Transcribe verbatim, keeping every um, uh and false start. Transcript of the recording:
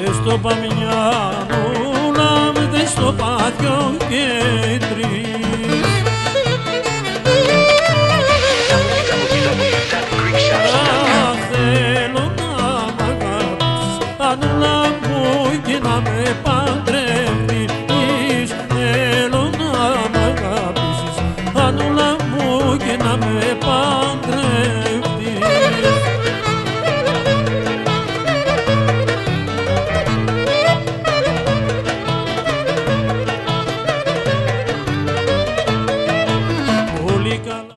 στο παμινιά μου να με στο πάτιο και τρει.